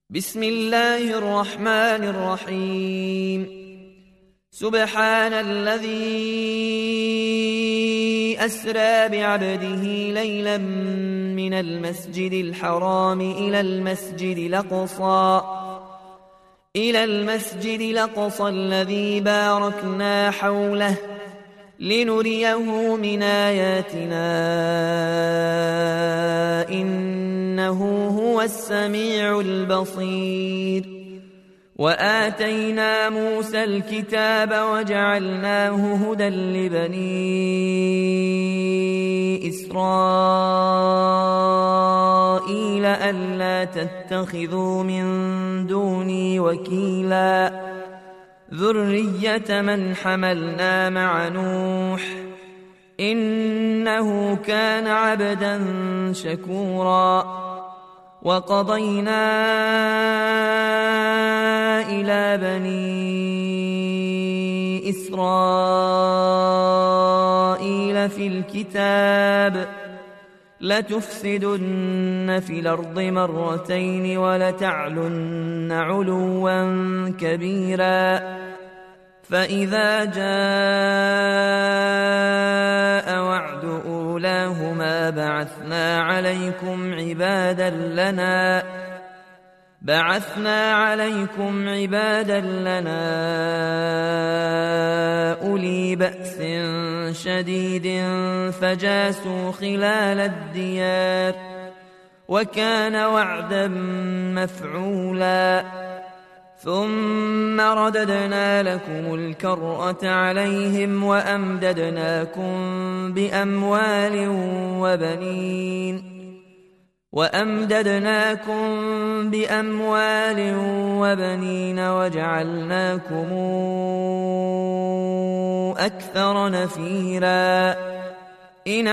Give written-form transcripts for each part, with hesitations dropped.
بسم الله الرحمن الرحيم. سبحان الذي أسرى بعبده ليلا من المسجد الحرام إلى المسجد الأقصى الذي باركنا حوله لنريه من آياتنا إنه هو السميع البصير. وآتينا موسى الكتاب وجعلناه هدى لبني إسرائيل ألا تتخذوا من دوني وكيلا ذرية من حملنا مع نوح إنه كان عبدا شكورا. وقضينا إلى بني إسرائيل في الكتاب لتفسدن في الأرض مرتين ولتعلن علوا كبيرا. فإذا جاء وعد أولاهما بعثنا عليكم عبادا لنا أولي بأس شديد فجاسوا خلال الديار وكان وعدا مفعولا. ثم رددنا لكم الكرة عليهم وأمددناكم بأموال وبنين وجعلناكم أكثر نفيرا. إن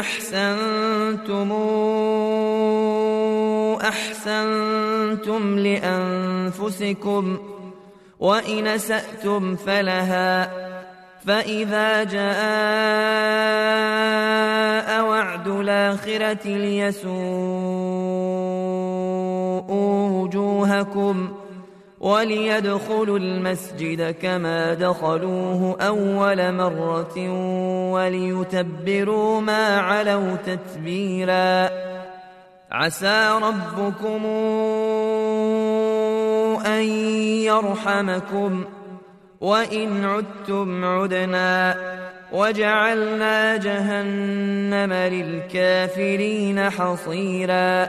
أحسنتم لأنفسكم وإن أسأتم فلها. فإذا جاء وعد الآخرة ليسوءوا وجوهكم وليدخلوا المسجد كما دخلوه أول مرة وليتبروا ما علوا تتبيرا. عسى ربكم أن يرحمكم وإن عدتم عدنا وجعلنا جهنم للكافرين حصيرا.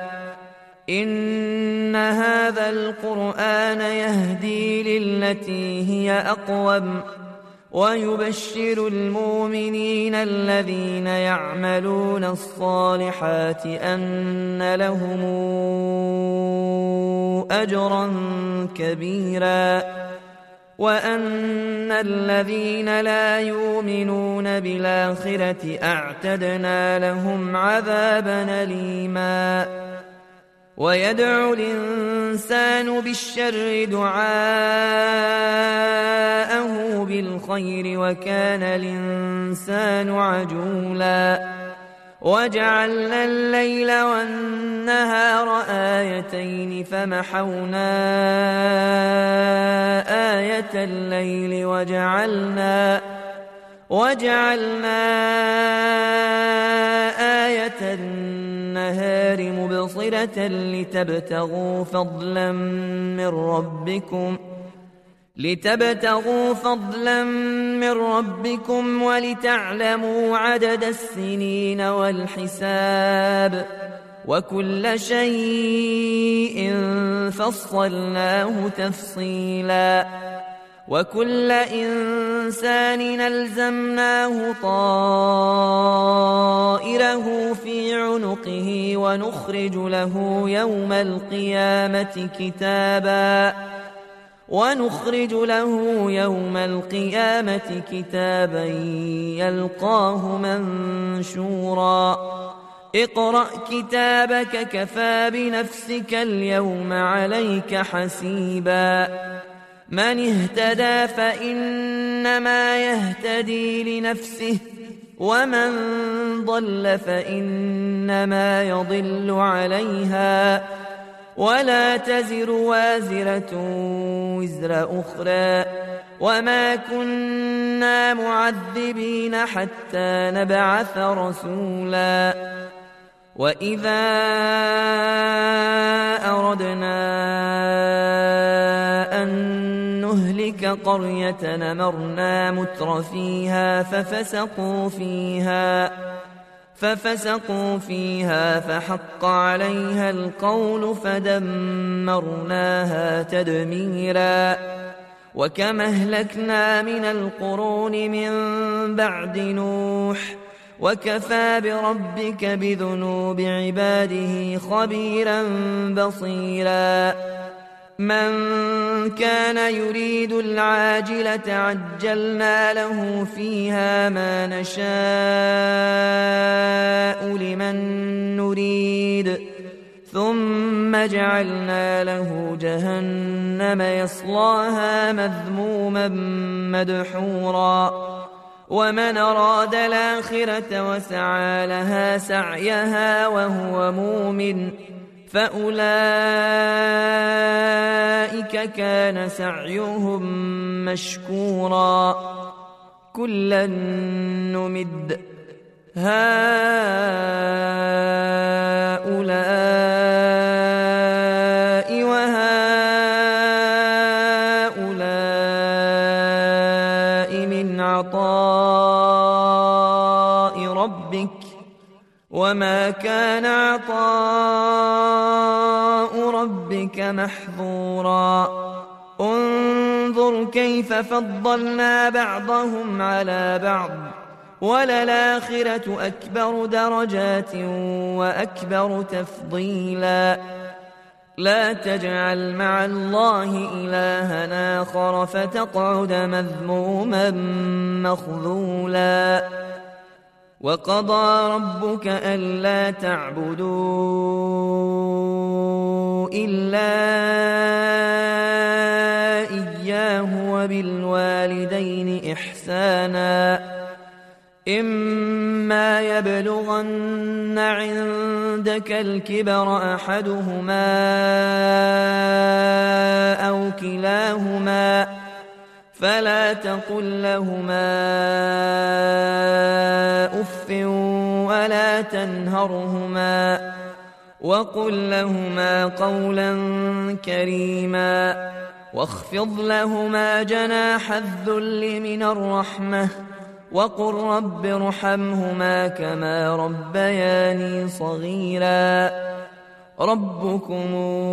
إن هذا القرآن يهدي للتي هي أقوم ويبشر المؤمنين الذين يعملون الصالحات أن لهم أجرا كبيرا وأن الذين لا يؤمنون بالآخرة أعتدنا لهم عذابا أليما. ويدعو الإنسان بالشر دعاءه بالخير وكان الإنسان عجولا. وجعلنا الليل والنهار آيتين فمحونا آية الليل وجعلنا آية النهار مبصرة لتبتغوا فضلا من ربكم ولتعلموا عدد السنين والحساب وكل شيء فصلناه تفصيلا. وكل إنسان ألزمناه طائره في عنقه ونخرج له يوم القيامة كتابا يلقاه منشورا. اقرأ كتابك كفى بنفسك اليوم عليك حسيبا. من اهتدى فإنما يهتدي لنفسه ومن ضل فإنما يضل عليها ولا تزر وازرة وزر أخرى وما كنا معذبين حتى نبعث رسولا وإذا أردنا أن نهلك قرية أمرنا مترفيها ففسقوا فيها فحق عليها القول فدمرناها تدميرا وكم أهلكنا من القرون من بعد نوح وكفى بربك بذنوب عباده خبيرا بصيرا من كان يريد العاجلة عجلنا له فيها ما نشاء لمن نريد ثم جعلنا له جهنم يصلاها مذموما مدحورا ومن أراد الآخرة وسعى لها سعيها وهو مؤمن فأولئك كان سعيهم مشكورا كلا نمد هؤلاء وهؤلاء من عطاء ربك وما كان عطاء ربك محظورا انظر كيف فضلنا بعضهم على بعض وللآخرة أكبر درجات وأكبر تفضيلا لا تجعل مع الله إلها آخر فتقعد مذموما مخذولا وقضى ربك ألا تعبدوا إلا إياه وبالوالدين إحسانا إما يبلغن عندك الكبر أحدهما أو كلاهما فلا تقل لهما أف ولا تنهرهما وقل لهما قولا كريما واخفض لهما جناح الذل من الرحمة وقل رب ارحمهما كما ربياني صغيرا ربكم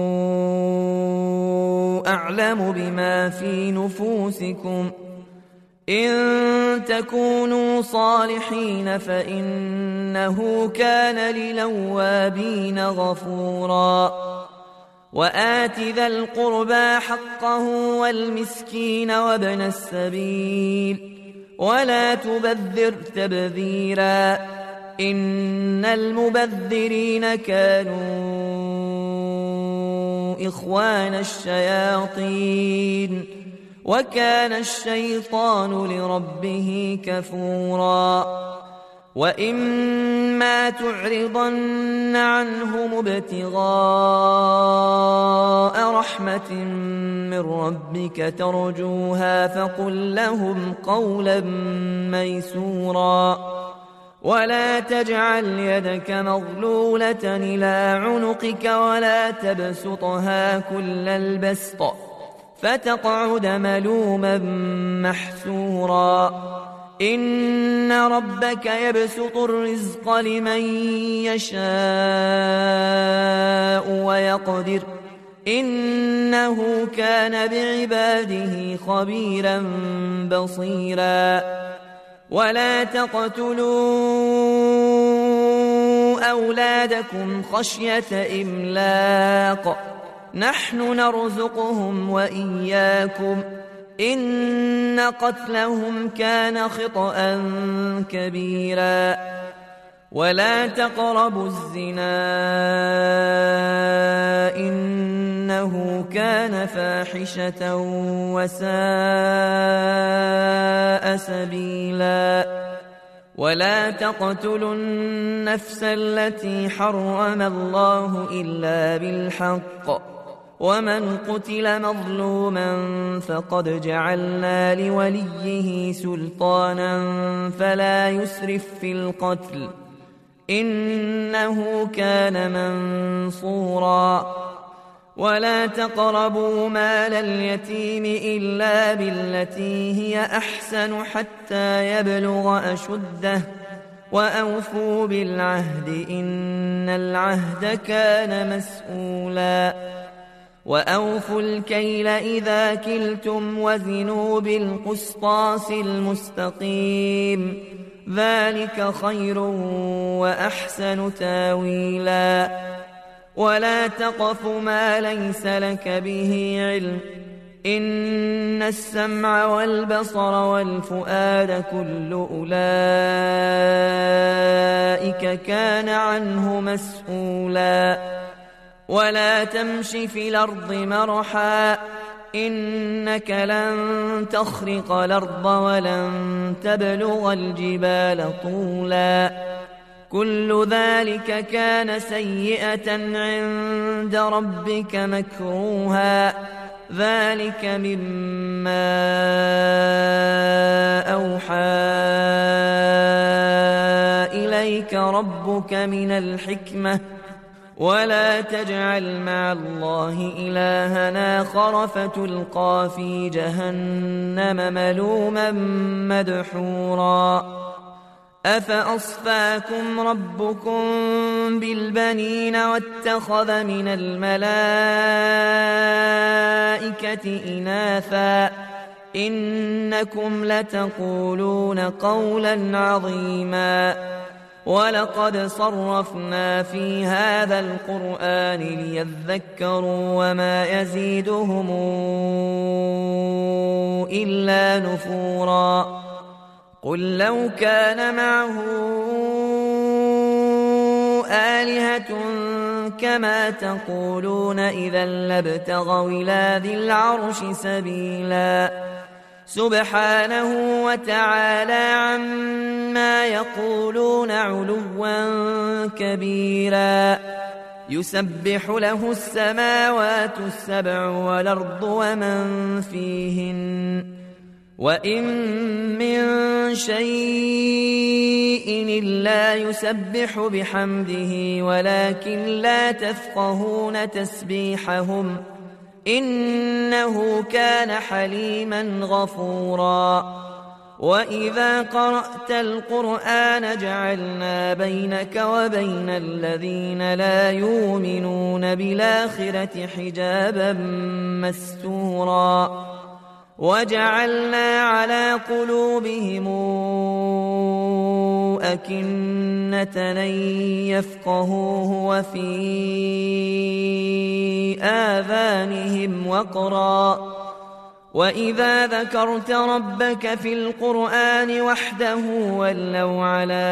أعلم بما في نفوسكم إن تكونوا صالحين فإنه كان للأوابين غفورا وآت ذا القربى حقه والمسكين وابن السبيل ولا تبذر تبذيرا إن المبذرين كانوا إخوان الشياطين وكان الشيطان لربه كفورا وإما تعرضن عنهم ابتغاء رحمة من ربك ترجوها فقل لهم قولا ميسورا ولا تجعل يدك مغلولة إلى عنقك ولا تبسطها كل البسط فتقعد ملوما محسورا إن ربك يبسط الرزق لمن يشاء ويقدر إنه كان بعباده خبيرا بصيرا ولا تقتلوا أولادكم خشية إملاق نحن نرزقهم وإياكم إن قتلهم كان خطأ كبيرا ولا تقربوا الزنا إنه كان فاحشة وساء سبيلا ولا تقتلوا النفس التي حرم الله إلا بالحق ومن قتل مظلوما فقد جعلنا لوليه سلطانا فلا يسرف في القتل إنه كان منصورا ولا تقربوا مال اليتيم إلا بالتي هي أحسن حتى يبلغ أشده وأوفوا بالعهد إن العهد كان مسؤولا وأوفوا الكيل إذا كلتم وزنوا بالقسطاس المستقيم ذلك خير وأحسن تاويلا ولا تقف ما ليس لك به علم إن السمع والبصر والفؤاد كل أولئك كان عنه مسؤولا ولا تمش في الأرض مرحا إنك لن تخرق الأرض ولن تبلغ الجبال طولا كل ذلك كان سيئة عند ربك مكروها ذلك مما أوحى إليك ربك من الحكمة ولا تجعل مع الله إلها آخر فتلقى في جهنم ملوما مدحورا أفأصفاكم ربكم بالبنين واتخذ من الملائكة إناثا إنكم لتقولون قولا عظيما ولقد صرفنا في هذا القرآن ليذكروا وما يزيدهم إلا نفورا قل لو كان معه آلهة كما تقولون إذا لابتغوا إلى ذي العرش سبيلا سبحانه وتعالى عما يقولون علوا كبيرا يسبح له السماوات السبع والأرض ومن فيهن وإن من شيء إلا يسبح بحمده ولكن لا تفقهون تسبيحهم إنه كان حليما غفورا وإذا قرأت القرآن جعلنا بينك وبين الذين لا يؤمنون بالآخرة حجابا مستورا وجعلنا على قلوبهم أكنة أن يفقهوه وفي آذانهم وقرا وإذا ذكرت ربك في القرآن وحده ولوا على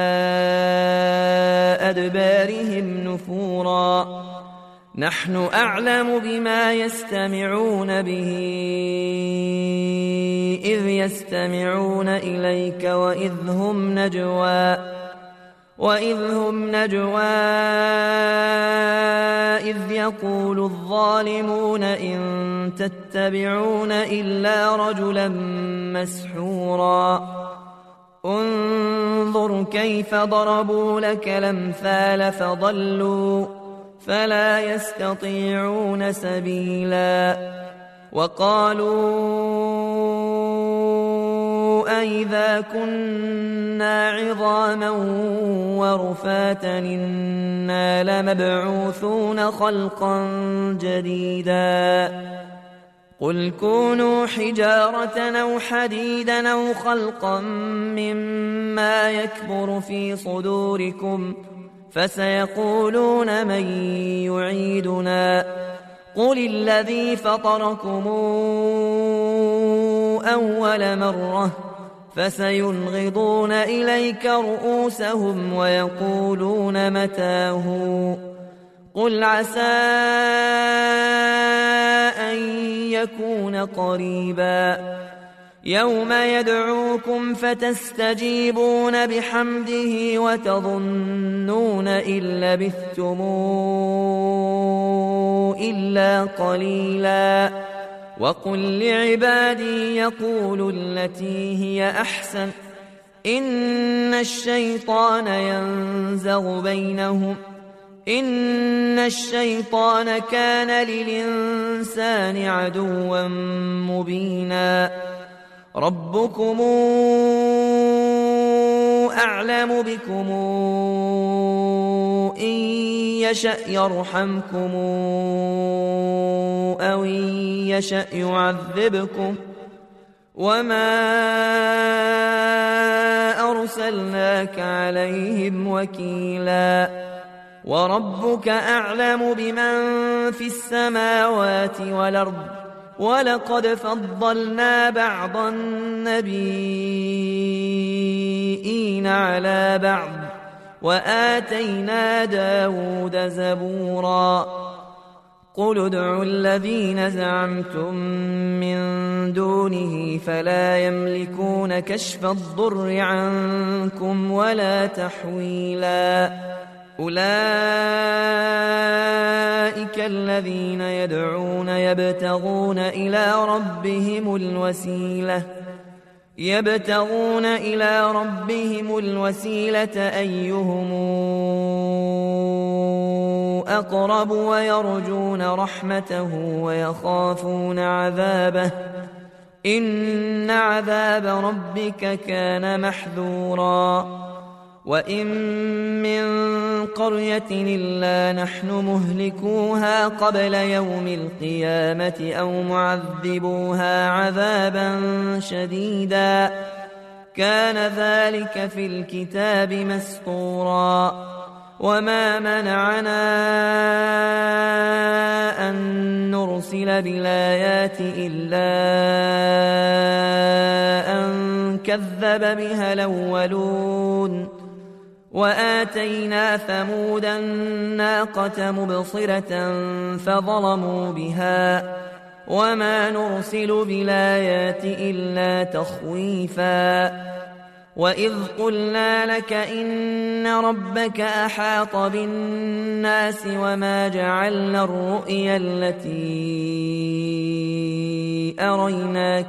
أدبارهم نفورا نحن أعلم بما يستمعون به إذ يستمعون إليك وإذ هم نجوى إذ يقول الظالمون إن تتبعون إلا رجلا مسحورا انظر كيف ضربوا لك الأمثال فضلوا فلا يستطيعون سبيلا وقالوا أئذا كنا عظاما ورفاتا إنا لمبعوثون خلقا جديدا قل كونوا حجارة أو حديدا أو خلقا مما يكبر في صدوركم فسيقولون من يعيدنا قل الذي فطركم أول مرة فسينغضون إليك رؤوسهم ويقولون متاه قل عسى أن يكون قريبا يوم يدعوكم فتستجيبون بحمده وتظنون إن لبثتم إلا قليلا وقل لعبادي يقولوا التي هي أحسن إن الشيطان ينزغ بينهم إن الشيطان كان للإنسان عدوا مبينا ربكم أعلم بكم إن يشأ يرحمكم أو إن يشأ يعذبكم وما أرسلناك عليهم وكيلا وربك أعلم بمن في السماوات والأرض ولقد فضلنا بعض النبيين على بعض وآتينا داود زبورا قل ادعوا الذين زعمتم من دونه فلا يملكون كشف الضر عنكم ولا تحويلا أولئك الذين يدعون يبتغون إلى ربهم الوسيلة أيهم أقرب ويرجون رحمته ويخافون عذابه إن عذاب ربك كان محذورا وإن من قرية إلا نحن مهلكوها قبل يوم القيامة أو معذبوها عذابا شديدا كان ذلك في الكتاب مسطورا وما منعنا أن نرسل بالآيات إلا أن كذب بها الأولون وآتينا ثمود الناقة مبصرة فظلموا بها وما نرسل بالآيات إلا تخويفا وإذ قلنا لك إن ربك أحاط بالناس وما جعلنا الرؤيا التي أريناك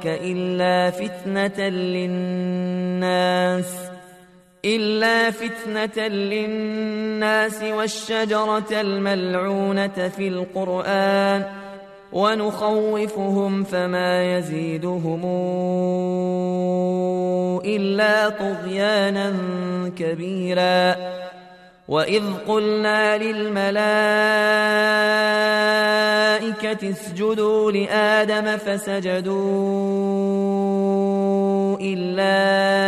إلا فتنة للناس والشجرة الملعونة في القرآن ونخوفهم فما يزيدهم إلا طغيانا كبيرا وإذ قلنا للملائكة اسجدوا لآدم فسجدوا إلا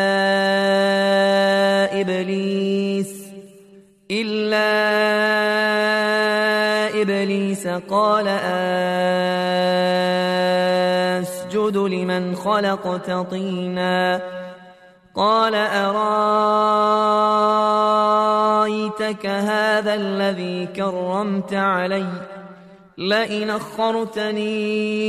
إبليس قال أسجد لمن خلقت طينا قال أرايتك هذا الذي كرمت علي لئن أخرتني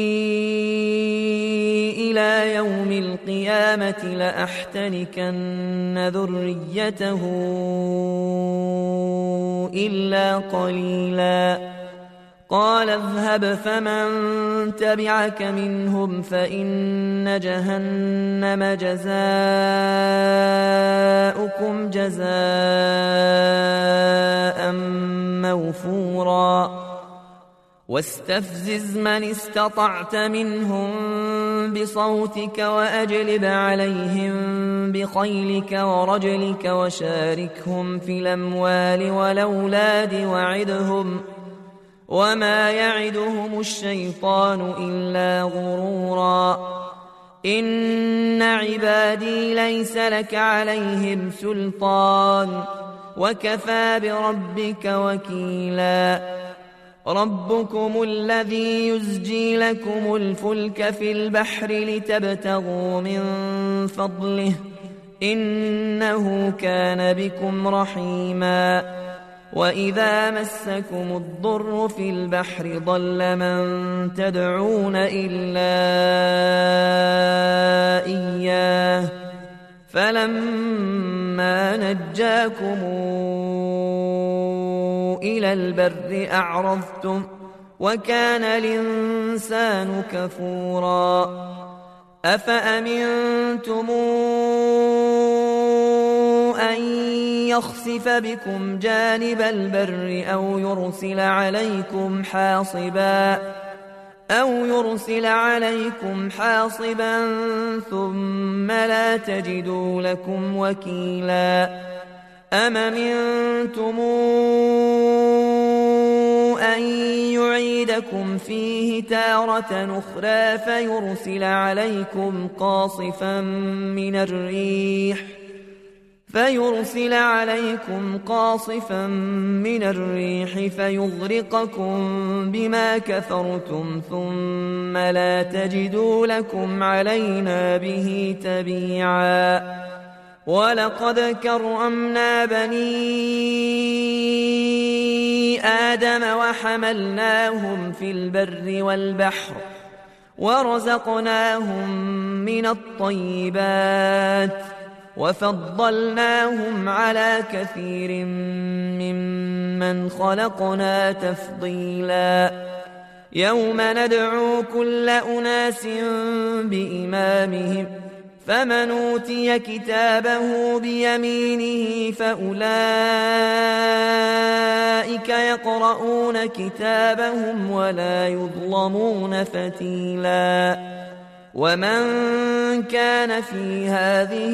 إلى يوم القيامة لأحتنكن ذريته إلا قليلا قال اذهب فمن تبعك منهم فإن جهنم جزاؤكم جزاء موفورا واستفزز من استطعت منهم بصوتك وأجلب عليهم بخيلك ورجلك وشاركهم في الأموال والأولاد وعدهم وما يعدهم الشيطان إلا غرورا إن عبادي ليس لك عليهم سلطان وكفى بربك وكيلا ربكم الذي يزجي لكم الفلك في البحر لتبتغوا من فضله إنه كان بكم رحيما وإذا مسكم الضر في البحر ضل من تدعون إلا إياه فلما نجاكم إلى البر أعرضتم وكان الإنسان كفورا أفأمنتم أن يخسف بكم جانب البر أو يرسل عليكم حاصبا ثم لا تجدوا لكم وكيلا أم أمنتم أن يعيدكم فيه تارة أخرى فيرسل عليكم قاصفا من الريح فيغرقكم بما كفرتم ثم لا تجدوا لكم علينا به تبيعا ولقد كرمنا بني آدم وحملناهم في البر والبحر ورزقناهم من الطيبات وفضلناهم على كثير ممن خلقنا تفضيلا يوم ندعو كل أناس بإمامهم فمن أوتي كتابه بيمينه فأولئك يقرؤون كتابهم ولا يظلمون فتيلا ومن كان في هذه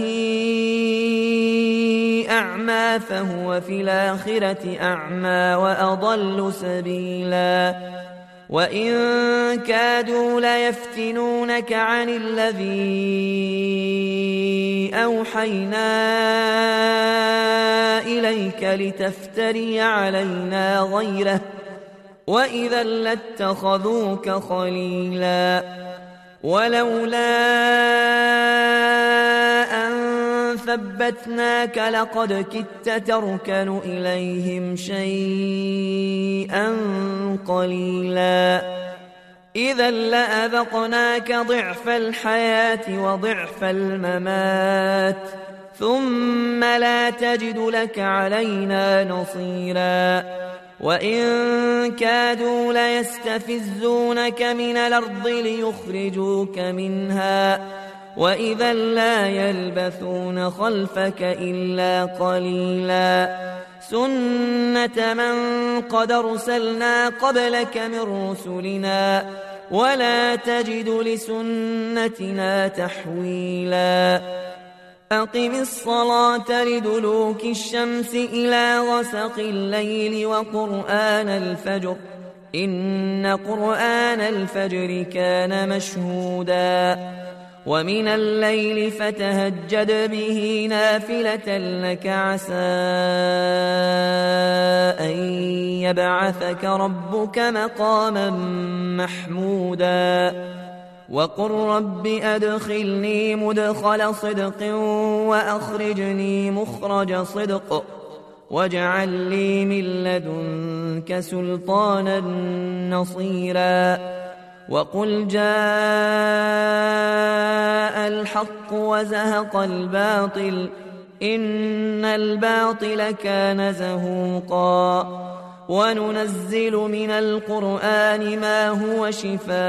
أعمى فهو في الآخرة أعمى وأضل سبيلا وإن كادوا ليفتنونك عن الذي أوحينا إليك لتفتري علينا غيره وإذا لاتخذوك خليلا ولولا أن ثبتناك لقد كدت تركن إليهم شيئا قليلا إذا لأذقناك ضعف الحياة وضعف الممات ثم لا تجد لك علينا نصيرا وإن كادوا ليستفزونك من الأرض ليخرجوك منها وإذا لا يلبثون خلفك إلا قليلا سنة من قد أرسلنا قبلك من رسلنا ولا تجد لسنتنا تحويلا أقم الصلاة لدلوك الشمس إلى غسق الليل وقرآن الفجر إن قرآن الفجر كان مشهودا ومن الليل فتهجد به نافلة لك عسى أن يبعثك ربك مقاما محمودا وقل رب أدخلني مدخل صدق وأخرجني مخرج صدق واجعل لي من لدنك سلطانا نصيرا وقل جاء الحق وزهق الباطل إن الباطل كان زهوقا وننزل من القرآن ما هو شفاء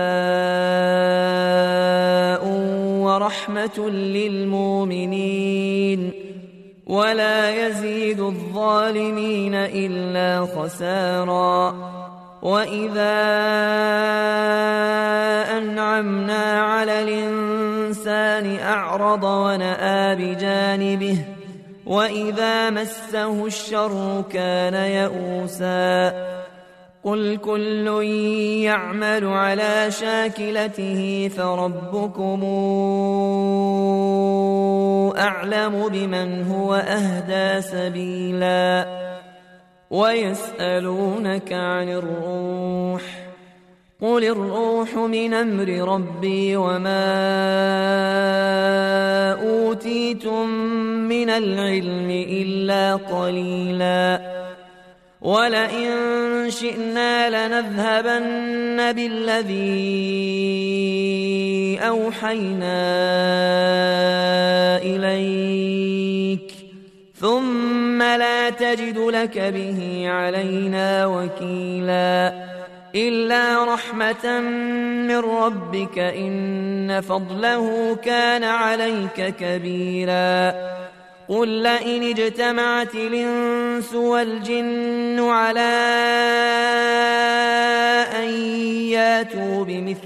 ورحمة للمؤمنين ولا يزيد الظالمين إلا خسارا وإذا أنعمنا على الإنسان أعرض ونأى بجانبه وإذا مسه الشر كان يئوسا قل كل يعمل على شاكلته فربكم أعلم بمن هو أهدى سبيلا ويسألونك عن الروح قل الروح من أمر ربي وما أوتيتم من العلم إلا قليلا ولئن شئنا لنذهبن بالذي أوحينا إليك ثم لا تجد لك به علينا وكيلا إلا رحمة من ربك إن فضله كان عليك كبيرا قل لئن اجتمعت الإنس والجن على أن ياتوا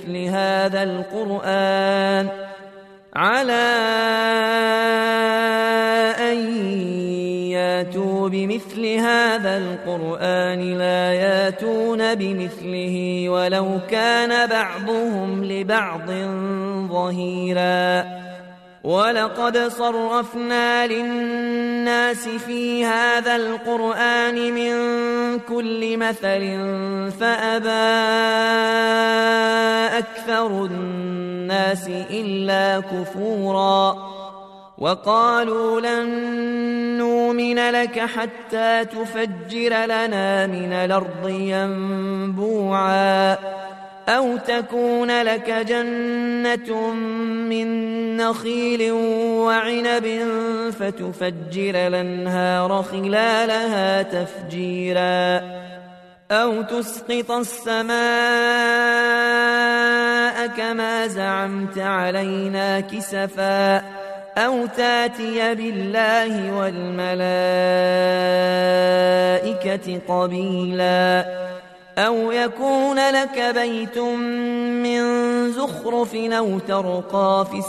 بمثل هذا القرآن لا ياتون بمثله ولو كان بعضهم لبعض ظهيرا ولقد صرفنا للناس في هذا القرآن من كل مثل فأبى أكثر الناس إلا كفورا وقالوا لن نؤمن لك حتى تفجر لنا من الأرض ينبوعا أو تكون لك جنة من نخيل وعنب فتفجر الأنهار خلالها تفجيرا أو تسقط السماء كما زعمت علينا كسفا أو تاتي بالله والملائكة قبيلا أو يكون لك بيت من زخرف أو ترقى في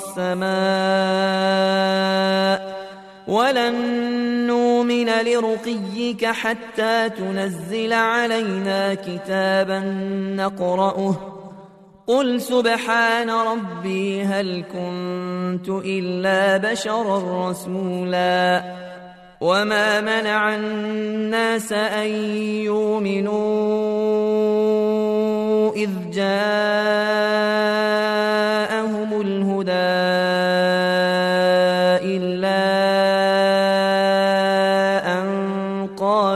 السماء ولن نؤمن لرقيك حتى تنزل علينا كتابا نقرأه قل سبحان ربي هل كنت إلا بشرا رسولا وما منع الناس أن يؤمنوا إذ جاءهم الهدى إلا أن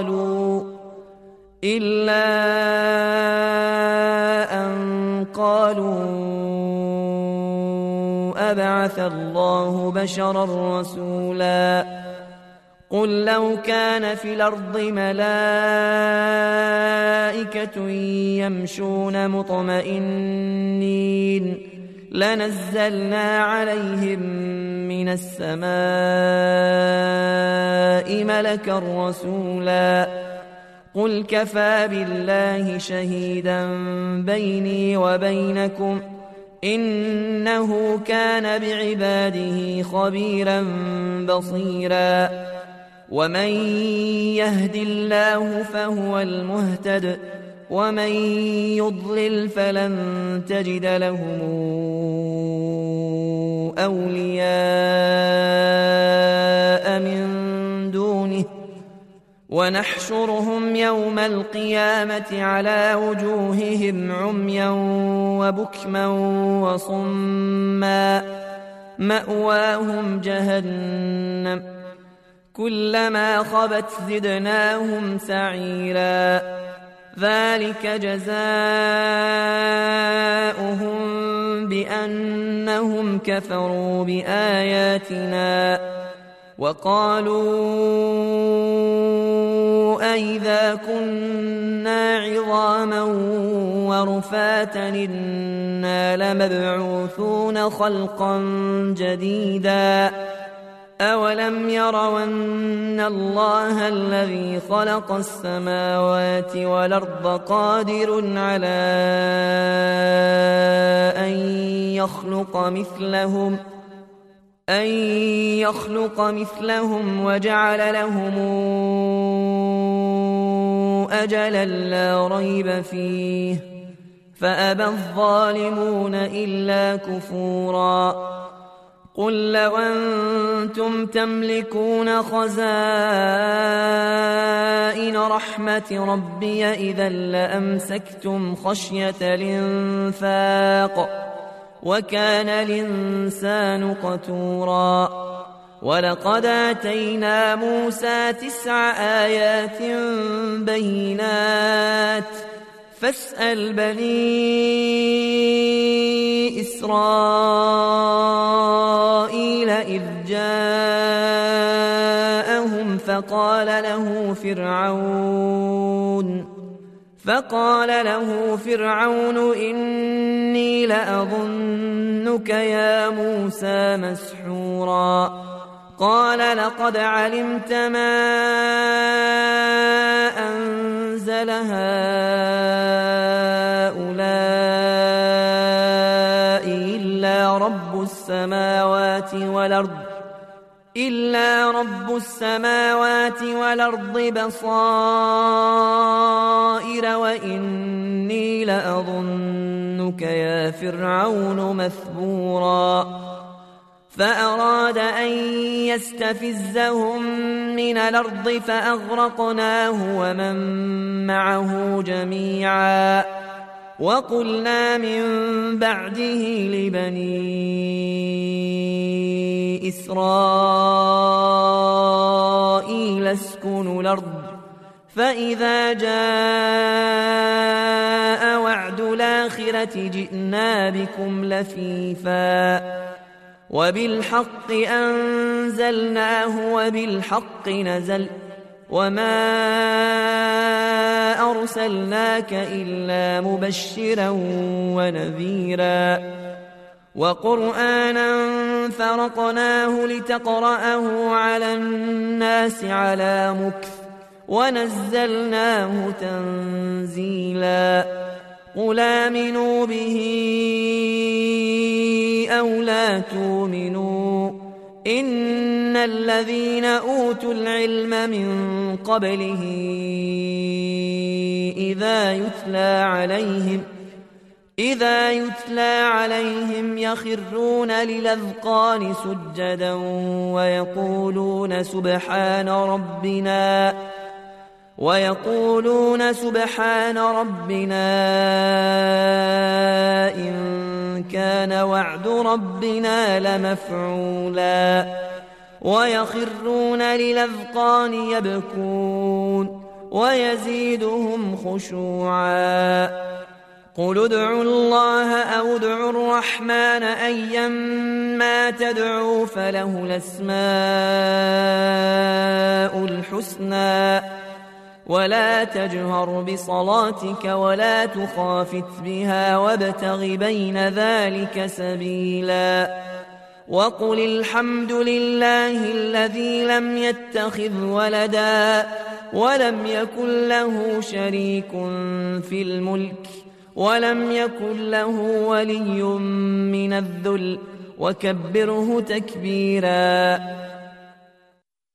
قالوا أبعث الله بشرا رسولا قل لو كان في الأرض ملائكة يمشون مطمئنين لنزلنا عليهم من السماء ملكا رسولا قل كفى بالله شهيدا بيني وبينكم إنه كان بعباده خبيرا بصيرا ومن يهد الله فهو المهتد ومن يضلل فلن تجد لهم أولياء من دونه ونحشرهم يوم القيامة على وجوههم عميا وبكما وصما مأواهم جهنم كلما خبت زدناهم سعيرا ذلك جزاؤهم بأنهم كفروا بآياتنا وقالوا أئذا كنا عظاما ورفاتا إنا لمبعوثون خلقا جديدا أولم يروا أن الله الذي خلق السماوات والأرض قادر على أن يخلق مثلهم وجعل لهم أجلا لا ريب فيه فأبى الظالمون إلا كفورا قل لو أنتم تملكون خزائن رحمة ربي إذا لأمسكتم خشية الإنفاق وكان الإنسان قتورا ولقد آتينا موسى 9 آيات بينات فاسأل بني إسرائيل إذ جاءهم فقال له فرعون إني لأظنك يا موسى مسحورا قال لقد علمت ما أنزل هؤلاء إلا رب السماوات والأرض بصائر وإني لأظنك يا فرعون مثبورا فأراد أن يستفزهم من الأرض فأغرقناه ومن معه جميعا وقلنا من بعده لبني إسرائيل اسكنوا الأرض فإذا جاء وعد الآخرة جئنا بكم لفيفا وبالحق أنزلناه وبالحق نزل وما أرسلناك إلا مبشرا ونذيرا وقرآنا فرقناه لتقرأه على الناس على مكث ونزلناه تنزيلا قل آمنوا به أو لا تؤمنوا إن الذين أوتوا العلم من قبله إذا يتلى عليهم يخرون للأذقان سجدا ويقولون سبحان ربنا إن كان وعد ربنا لمفعولا ويخرون للأذقان يبكون ويزيدهم خشوعا قل ادعوا الله أو ادعوا الرحمن أيما تدعوا فله الأسماء الحسنى ولا تجهر بصلاتك ولا تخافت بها وابتغ بين ذلك سبيلا وقل الحمد لله الذي لم يتخذ ولدا ولم يكن له شريك في الملك ولم يكن له ولي من الذل وكبره تكبيرا